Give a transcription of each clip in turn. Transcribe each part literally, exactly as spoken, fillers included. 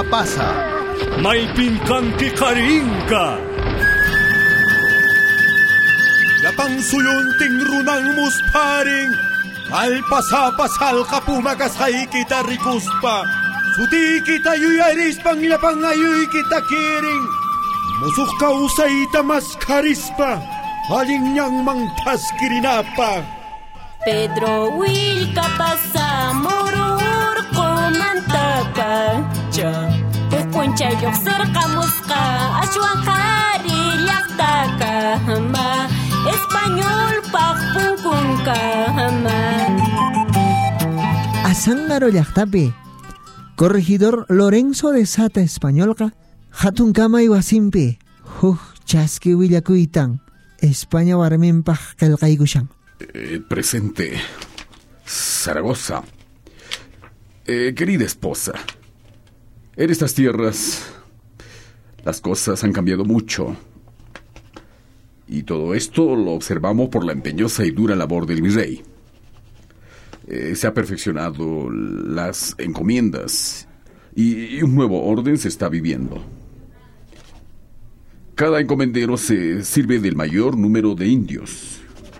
pasa. May pinkanti karingka. Yapang suyunting runang musparing. Alpasa-pasal ka pumagasay kita rikuspa. Suti kita yuyaris pang yapangayuy kita kiring. Musuk ka usay tamas karispa. Haling niyang mangtas kirinapa. Pedro Will kapasa murur kumantapa. Ja, pupuncha yoksir kamuska. Aswang karilyak takahama. Espanyol pakpungkung kahama. Asang ngaro llaqtapi Corregidor Lorenzo de Sata Españolqa hatun kamay wasimpi huk chaski willakuytan España warminpaq qillqaykushan. Eh, presente Zaragoza. Eh, querida esposa, en estas tierras las cosas han cambiado mucho. Y todo esto lo observamos por la empeñosa y dura labor del virrey. Eh, se ha perfeccionado las encomiendas y, y un nuevo orden se está viviendo. Cada encomendero se sirve del mayor número de indios.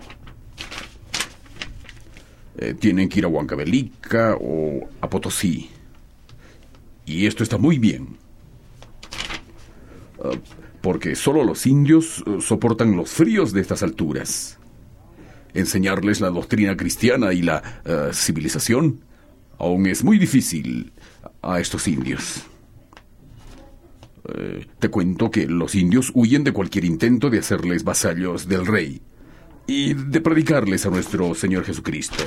Eh, tienen que ir a Huancavelica o a Potosí. Y esto está muy bien. Uh, porque solo los indios uh, soportan los fríos de estas alturas. Enseñarles la doctrina cristiana y la uh, civilización aún es muy difícil a estos indios. Uh, te cuento que los indios huyen de cualquier intento de hacerles vasallos del rey y de predicarles a nuestro Señor Jesucristo.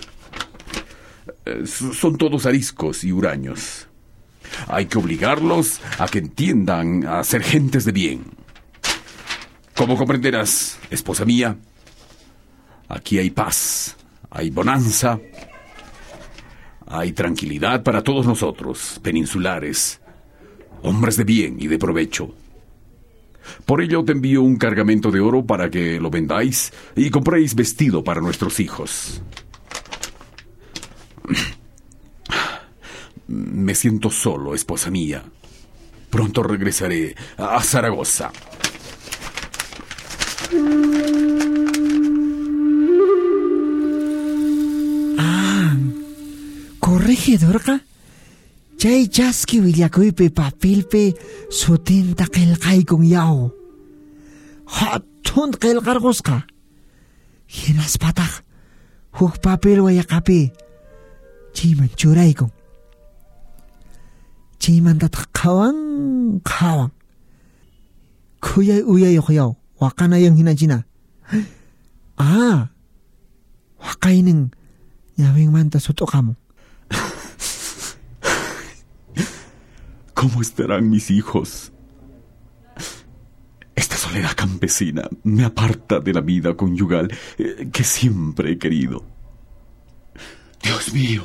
Uh, son todos ariscos y huraños. Hay que obligarlos a que entiendan a ser gentes de bien. Como comprenderás, esposa mía, aquí hay paz, hay bonanza, hay tranquilidad para todos nosotros, peninsulares, hombres de bien y de provecho. Por ello te envío un cargamento de oro para que lo vendáis y compréis vestido para nuestros hijos. Me siento solo, esposa mía. Pronto regresaré a Zaragoza. Ah, corregidorqa chay chaski willakuypi papilpi sutinta qillqaykun yaw. Hatun qillqarqusqa. Hinaspataq huk papel wayaqapi chayman churaykun. Chaymantataq qawan qawan kuyay uyayuq yaw waqanayan hinachina. Ah, waqaynin ñawinmanta sut'uqamun. ¿Cómo estarán mis hijos? Esta soledad campesina me aparta de la vida conyugal eh, que siempre he querido. Dios mío.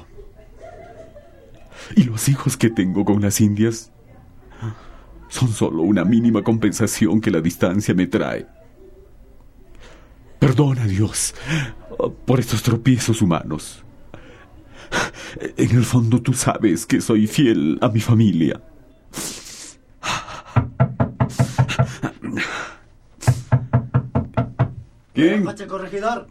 Y los hijos que tengo con las indias son solo una mínima compensación que la distancia me trae. Perdona, Dios, por estos tropiezos humanos. En el fondo tú sabes que soy fiel a mi familia. ¿Quién? Coche corregidor.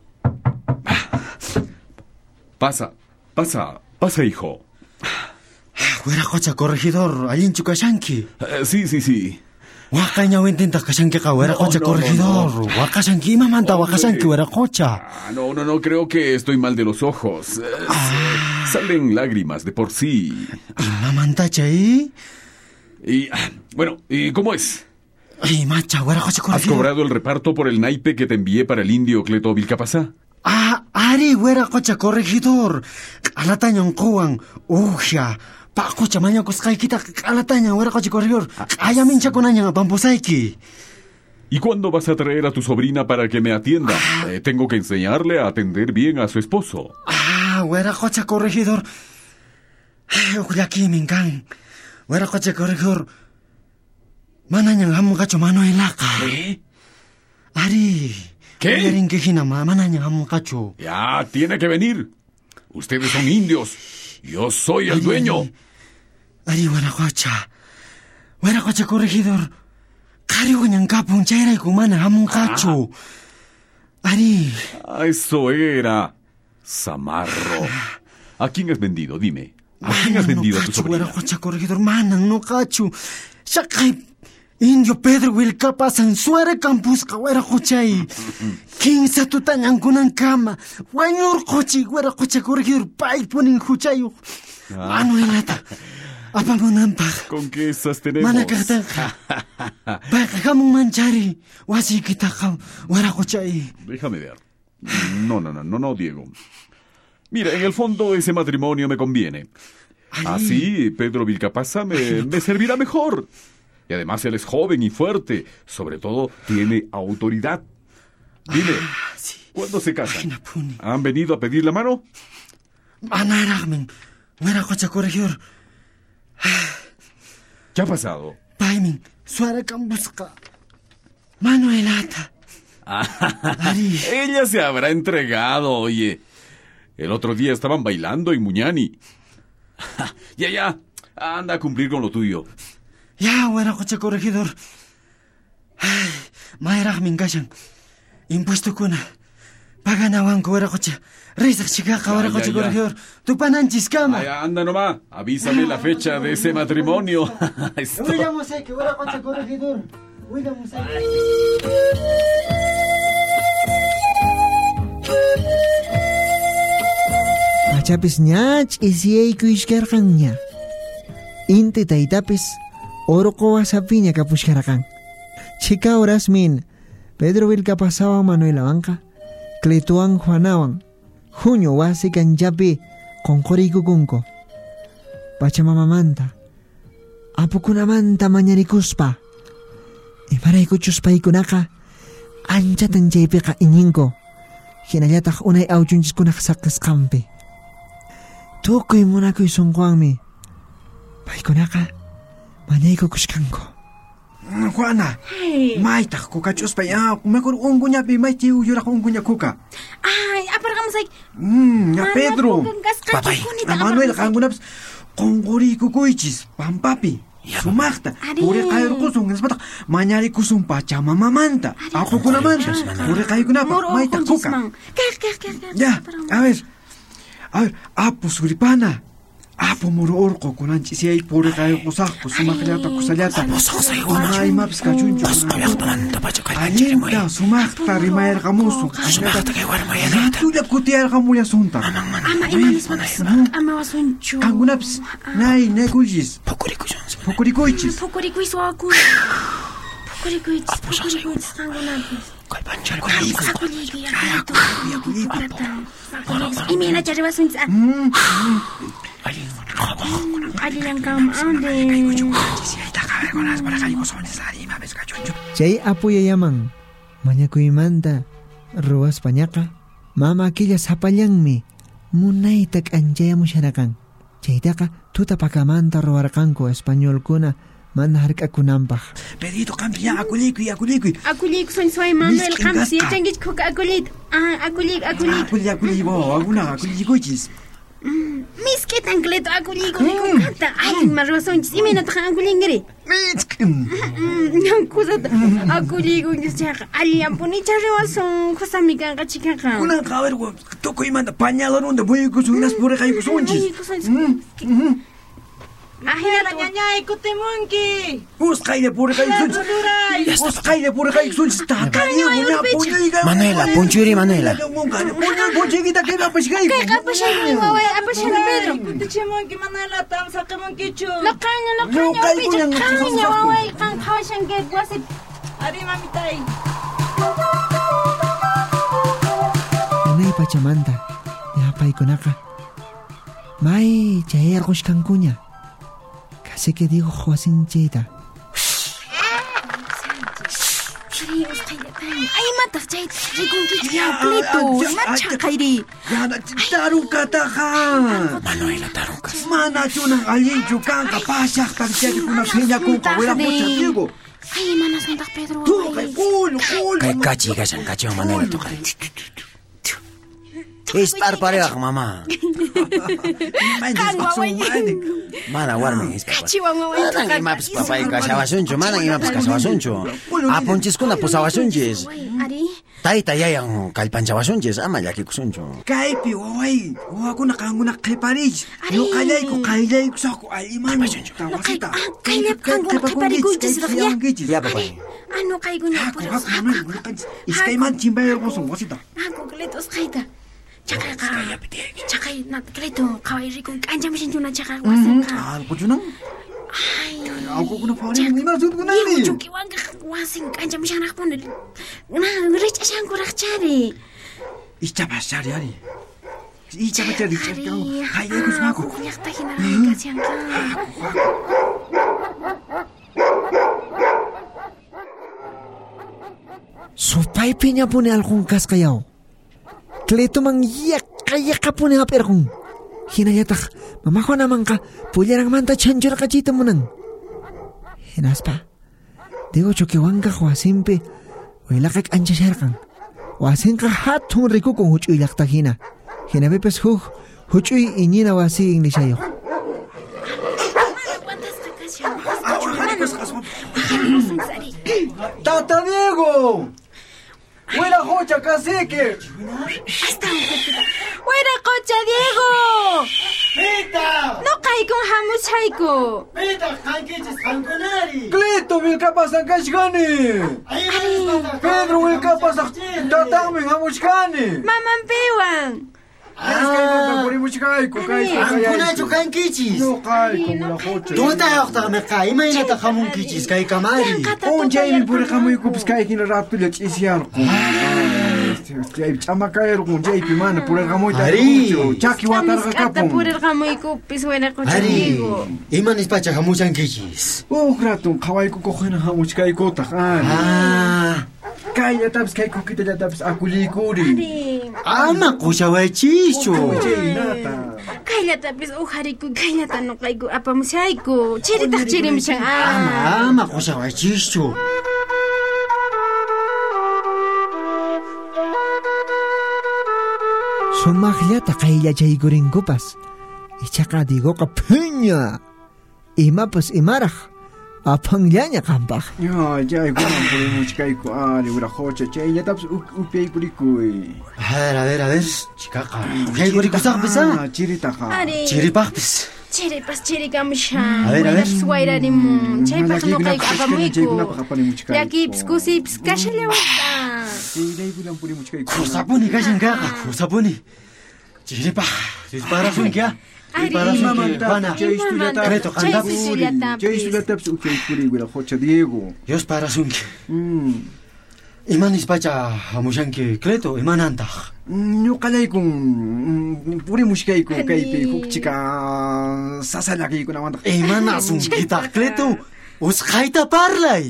Pasa, pasa, pasa, hijo. Huera coche corregidor, allinchu kashanki. Uh, sí, sí, sí. Waka ñawintinta kashanki ka, huera coche no, no, corregidor. no. Waka shanki mamanta, waka shanki, huera cocha. Ah, no, no, no, creo que estoy mal de los ojos. Uh, Ah. Salen lágrimas de por sí. ¿Y mamanta chay? Y, ah, bueno, ¿y cómo es? Y macha, huera coche ¿Has corregidor. cobrado el reparto por el naipe que te envié para el indio Cleto Vilcapasá? Ah, ari, huera coche corregidor. Alatañan kuwan, uja. Pa coche maña kuskay kita, alatañan, huera coche corregidor. Ayamin chakunañan, pampusayki. ¿Y cuándo vas a traer a tu sobrina para que me atienda? Eh, tengo que enseñarle a atender bien a su esposo. Ah, huera coche corregidor. Ukulaki minkan. Huera coche corregidor. Mananyang hamu kacho mano elaka. ¿Qué? Ari. ¿Qué? Yarin que hinama, mananyang hamu kacho. Ya, tiene que venir. Ustedes son indios. Yo soy el Ay, dueño. Ari warakocha. Warakocha corregidor. Kariwan yang kapung chairay kumana hamung kachu. Ari. Ah, eso era. Samarro. ¿A quién has vendido? Dime. ¿A quién has vendido a tu sobrina? Warakocha corregidor manang no kachu. Shakay. Indio Pedro Wilcapa Sansuare Campusca Warakochai. King Satutanyang kunang kama. Wanyor kochi Warakocha corregidor pai puning huchayo. Manuelata. Apangunampak. ¿Con qué esas tenemos? Manakataka. Bakakamung manchari. Wasi kitakam. Warakochai. Déjame ver. No, no, no, no, no, Diego. Mira, en el fondo ese matrimonio me conviene. Así Pedro Vilcapasa me, me servirá mejor. Y además él es joven y fuerte. Sobre todo tiene autoridad. Dime, ¿cuándo se casan? ¿Han venido a pedir la mano? Anaragmen. Warakocha corregidor. ¿Qué ha pasado? Paimin. Suara Campusca. Manuelata. Ari. Ella se habrá entregado, oye. El otro día estaban bailando en Muñani. Ya, ya. Anda a cumplir con lo tuyo. Ya, Warakocha corregidor. Ay, Mayragmin kashan. Impuesto kuna. Paganawanko Warakocha. Reisak chikaqa Warakocha corregidor. Tupananchis kama. Ay, anda nomás. Avísame la fecha de ese matrimonio. Esto... Huidamos que Warakocha corregidor. Huidamos Achapis ñach isiyayku ishkarqanña. Inti taytapis Oroco wasapiña kapushkarakan. Chica horas min Pedro Vilcapasawan Manuelawanqa Cletuan Juanawan Junio wasi kanllapi qonqurikukunku. Pachamamamanta apukunamanta mañarikuspa imaraykuchus paykunaqa anchatan chaypiqa iñinku. Hinallataq unay awchunchikkunaq saqisqanpi. Tukuy munakuy sunquwanmi paykunaqa mañaykukushkanku. Juana. Hey. Maita kukachuspa ya. Mejor unguñapi maiti uyuraq unguña kuka. Ay, apargamos ahí. Mm, ya Pedro. Papay. Manuel kangunaps qonqurikukuychis pampapi. Sumaqta. Puriqayurqusun nisbata mañarikusun pachamamamanta. Aqukunamanta. Puriqaykunapa maita kuka. Ya, a ver. A ver, apu suripana. Apo muro orqo kunanchis yay puriqayuqusaqku sumaqllata kusallata. Ay maps kachunchu. Allinta sumaqta rimayarqamusun. Sumaqta kay warmayanta. Tulla kutiyarqamullasunta. Ama imanis manas. Ama wasunchu. Kangunaps nay nekullis. Pukurikuychis. Pukurikuychis. Pukurikuysuaku. Pukurikuychis. Pukurikuychis kangunapis. Kalpanchar Akuliki. Akuliki. Imina chariwasunchis. Ali yang kam ande. Chay apuyayaman mañakuymanta ruwaspañaqa mama aquilla sapallanmi munayta k'anchayamushanakan. Chaytaqa tuta pakamanta ruwarqanku españolkuna mana hark'akunanpaq. Pedrito campi ya akulikuy akulikuy. Akuliki son soy Manuel Campi yachangich kuka akulit. Ah, akulik akulik. Akulik akulik bo aguna akulikuychis. Miski tancleto akuliku nikukanta. Ay, marrosonchis iminataqa akulingri. Mitskim. Kusata akuliku nischaqa alliampuni charriwasun kusami kanqa chikaqa. Kuna qawer tukuymanta pañalorunda buyukusunas puriqaykusunchis. Ahira ñañay kutimunki. Usqayde puriqaykusunchis. Usqayde puriqaykusunchis. Tatariyo ña puñuyqa. Manuela, punchuri Manuela. Punchuyquita que apashkayku. Kay apashaymi waway apashaymi Pedro. Kutichimunki Manuela tam saqimunkichu. Laqaña laqaña picha qaña waway qan qhawashanki wasi. Ari mamitay. Unay pachamanta yapaykunaqa may chayarqushkankuña. Casi que digo Joasinchita. Ay, matas chay rikunki chayplito. Macha kairi. Yana tarukataqa. Manuela tarukas. Mana chunan allinchu kanqa pashaq tarchakikuna phiñakunqa wirapucha Diego. Ay, manas nantaq Pedro. Tuqay qulu qulu. Kay kachi kashan kachiwan Manuela tuqay. Isparparaq, mamá. Mana warmi isparparaq. Kachiwan wawaita Manan karqa. imapis papay kashawasunchu, manan imapis kashawasunchu. Apunchiskuna pusawasunchis. Ari, Tayta yayan kallpanchawasunchis, ama llakikusunchu. Kaypi waway, wawakuna kankuna qhiparich. Ari. Ñuqallayku qayllaykusaqku allimani. Nuqayku ah, kayllap qankuna qhiparikuychis raqya. Ya, papay. Ah, nuqaykuna Haku, puros haku, mamay, mulqanchis. Iskayman chimbayarqusun wasita. Haku, Cleto, usqayta. Chaqayqa, chaqay, na, Cleto, qaway rikun k'anchamushinchuna chaqay wasinqa. Allquchunan? Ay, Allqukuna fawrimun imasutkunani. Diego, chukiwanqa wasin k'anchamushanaqpuni. Na, rich'ashankuraqchari. Ichapashari, ari. Ichapachari, Ari, qayllaykusmaku. ah, llaqta hinaraqmi kasyanqa. Supaypi ñapuni alqun kasqayaw. Cletuman yaqa yaqa puni hap'irqun. Hinallataq mamajunamanqa pullaraqmanta chanchurqachiyta munan. Hinaspa, digo chukiwankaq wasinpi uylaqa k'anchasharqan. Wasinqa hatun rikukun huch'uy llaqta hina. Hinapipas huk huch'uy iñina wasi inglishayuq. Tata Diego! ¡Buena jocha, cacique! ¡Fuera, cocha, Diego! ¡Pita! ¡No caicon hamuchaico! Pita, hankichis, hankunari. ¡Cleto, vilcapas kashgani! ¡Pedro, vilcapas tatami hamuchkani! ¡Maman pewan! ¡Ah! ¡Purimuchkaiku, kaiku, Hankunachu hankichis. ¡No kaiku, la jocha! Tuta yoqta meqa, imaynata hamunkichis kay kamari. Un jaymi puriqamuyku piskaykina rapila ch'isyarqu. Jaypi ch'amakayarqun, jaypi mana puriqamuyta Ari. chaki watarqa Kata kapun. purirqamuykupis fuera, cocha, Ari, Diego. imanispacha hamushankichis. Uk ratun qhawaykuqa hina hamuchkaykutaq ari. Ah, Kayllatapis kaykukitallatapas akuliykuri. Ari, ama qushawaychischu. Chaynata. kayllatapis ujariyku, kayllata nuqayku apamushayku. Chiritaq chirimushan. Ama, Ah, ama qushawaychischu. Sumaqllata qayllachaykurinkupas. Ichaqa digoqa phiña. Imapas imaraq. Apanllaña qampaq. Ya, jaykunan purimuchkayku ari ura jocha chayllatapis upyaykurikuy. A ver, a ver, a ver, chikaqa. Uqaykurikusaqa Ah, chiritaqa. Ari, chiripaqpis. chiripas chirikamushan. A ver, a ver. Waynapas wayrarimun. Chaypaq nuqayku apamuyku. Chaykunapaq apanimuchkayku. Llakipis kusipis kashallawata. Chayraykunan purimuchkayku. Khusapuni kashankaqa, khusapuni. Chiripaq, disparasunki, ah. Ari, Disparasunki, Juana. Creto, qantapis. Chaysuyatapis upyaykuri ura jocha Diego. Dios parasunki. Mm. Imanispacha hamushanki, Creto, imanantaq. Ñuqallaykun purimuchkayku Ani. kaypi huk chika sasallakaykunamantaq. Imanasunkitaq, Creto. Usqayta parlay.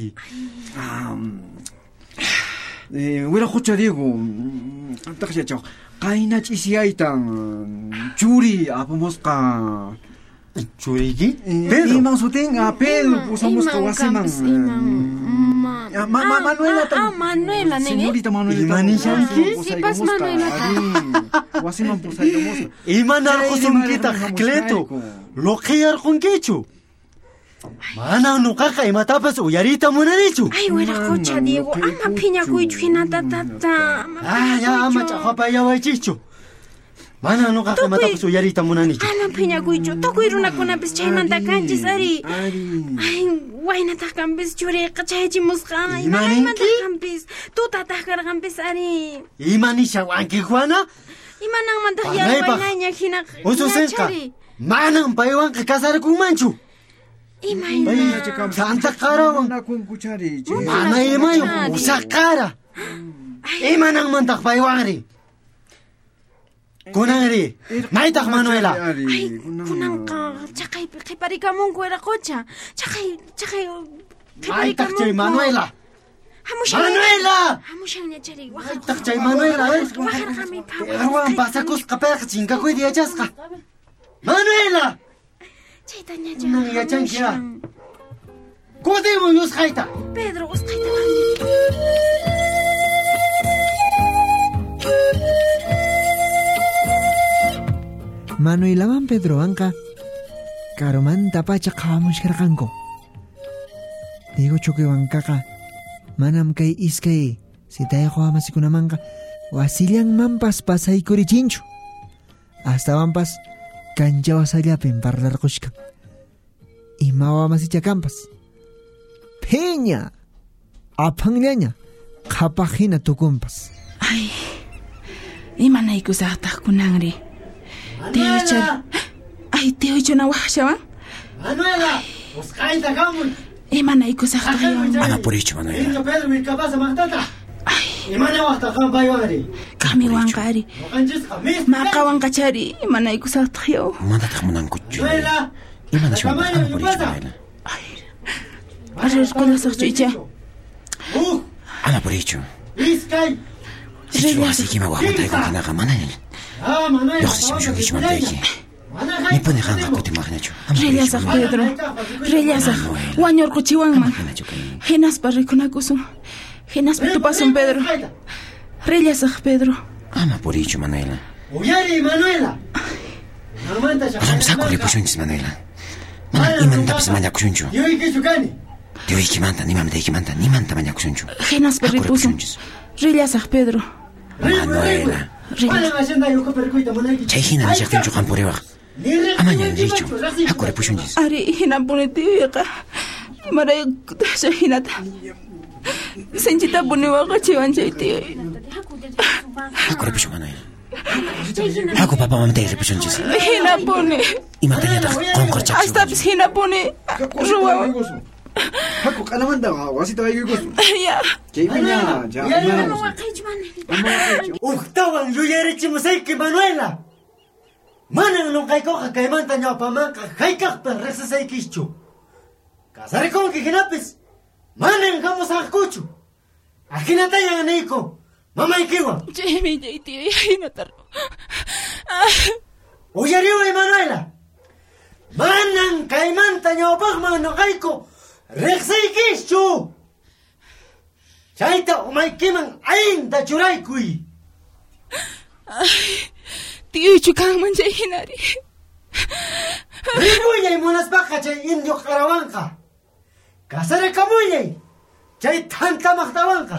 Wira jocha Diego. Taqllachaw. Qayna ch'isiyaytan churi apamusqa. Churiki? Pedro. Pedro. Iman sutin a Pedro pusamusqa Iman wasiman. kampis, iman. Ma- Ah, ma- ma- Ah, Manuela ah, ah, Manuela, nene. Señorita Manuela. Imanishanki? Sipas Manuela. Wasiman pusaykamusqa. Imanarqusunkitaq, Creto. Loqiyarqunkichu. Mana nuqaqa imatapas uyarita munanichu. Ay, wera cocha, Diego. Ama phiñakuychu hinata tata. Ama Ah, ya ama phiñakuychu. chaqapayawaychichu. Mana nuqaqa imatapas uyarita munanichu. Ama phiñakuychu. Tukuy runakunapis chaymanta kanchis, ari. Ari. Ay, waynataq kanpis churiqa chaychimusqa. Ay, Imaninki? imanaymataq kanpis. Tutataq karqanpis, ari. Imanishawanki, Juana? Imananmantaq Parlaypaq. yarwaynaña hina Ususinqa. ñachari. Manan paywanqa kasarakunmanchu. Imayna. Santa qarawan. Nakunkuchari. Mana imayuq usaqara. Imananmantaq paywanri. Kunanri. Maytaq Manuela. Ay, kunanqa chaqaypi qhiparikamunku era qocha. Chaqay, chaqay Maytaq chay Manuela. Hamushan. Manuela. Hamushanña chari. Maytaq chay Manuela. Wajarqami Erwan pasakusqa payqa chinkakuyta yachasqa. Manuela. Chaytaña Kunan yachanki, ah. Kudimu yusqayta. Pedro, usqayta. Manuelaman Pedrowanqa karumanta pacha qhawamushkarqanku. Digo chukiwankaqa manam kay iskay sitayqa wamasikunamanqa wasillanmanpas pasaykurichinchu. Astawanpas kancha wasallapin parlarqushkan. Ima wamasichakanpas Peña apanllaña qhapaqhina tukunpas. Ay, imanaykusaqtaq kunanri. Tiyuchari. Ay, tiyuchuna wahashawan. Manuela, usqayta kamun. Imanaykusaqtaq yawan. Mana purichu, Manuela. Inyo Pedro willkapasa maqtata. Imana waqta qampaywanri. Kamiwanqari. Maqawanqachari imanaykusaqtaq yaw. Mantataq munankuchu. Manuela. Imanashwan mana purichu, Manuela. Arrirqullasaqchu icha. Uh, Ama purichu. iskay. Sichu wasikima waqmantaykunkinaqa manaña. Ah, Manuela. Lluqsishamushunkichu mantayki. Nipuni qanqa kutimaqñachu. Rellasaq Pedro. Rellasaq. Wañurquchiwanman. Hinaspa rikunakusun. Hinaspa tupasun Pedro. Rellasaq Pedro. Ama purichu, Manuela. Uyari, Manuela. Ramsaku ripushunchis, Manuela. Mana imantapis mañakushunchu. Yuykichukani. Tiuykimanta, nimamtaykimanta, nimanta mañakushunchu. Hinaspa ripusun. Rellasaq Pedro. Manuela. Chay hina nishaqtinchu qampuriwaq. Amaña richu. Haku ripushunchis. Ari hinapuni tiyuyqa. Imaraykutasha hinata. Sinchita puniwaqa chiwanchay tiyuy. Haku ripushu, Manuela. Haku papa mamantay ripushunchis. Hinapuni. Imatañataq qonqorchaqchu. Astapis hinapuni. Ruwawan. Haku qanamanta wasita ayyuykusun. Ya. Chaypiña, ya. Uktawan yuyarichimusayki, Manuela. Manan nuqaykuqa kaymanta ñawpamanqa haykaqpa riqsisaykischu. Kasarikunki hinapis manan hamusaqkuchu. Ahinatayan aniyku mamaykiwan. Chaymi chay tiyuy hinatar. Uyariway, Manuela. Manan kaymanta ñawpaqman nuqayku riqsiykischu. Chayta umaykiman aynta churaykuy. Tiyuychu kanman chay hinari. Ripuyay munaspaqa chay indio qarawanqa. Kasarikamuyay chay tantamaqtawanqa.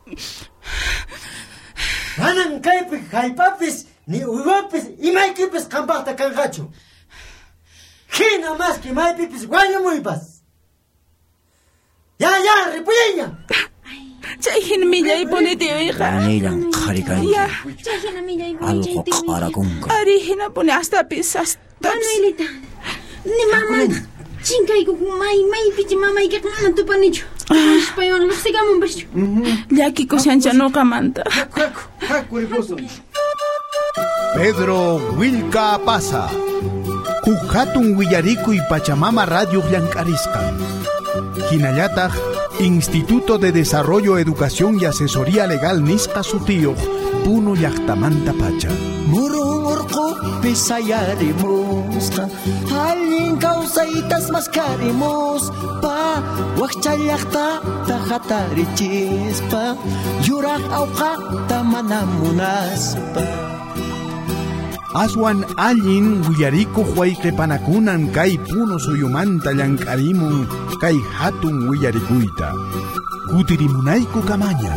Manan kaypi haypapis ni uywapis imaykipis qampaqta kanqachu. Hina maski maypipis wañumuypas. Ya, ya, ripuyayña. Chay hina millaypuni tiyuyqa. Manillan qharikanki. Ya. Chay hina millaypuni Alqu qharakunqa. Ari hinapuni astapis astapis. Manuelita, ni mama chinkayku may maypichi mamaykiqa mana tupanichu. Ishpaywan lluqsikamunpaschu. Llakikushancha nuqamanta. Haku, haku, haku ripusun. Pedro Willka pasa. Huk hatun willarikuy Pachamama Radio llank'arisqa. Hinallataq Instituto de Desarrollo, Educación y Asesoría Legal nisqa sutiyuq Puno llaqtamanta pacha. Murun urqupi sayarimusqa allin kawsaytas maskharimuspa wakcha llaqtata hatarichispa yuraq awqaqta mana munaspa. Aswan allin willarikuq wayqipanakunan kay Puno suyumanta llank'arimun kay hatun willarikuyta. Kutirimunayku kamaña.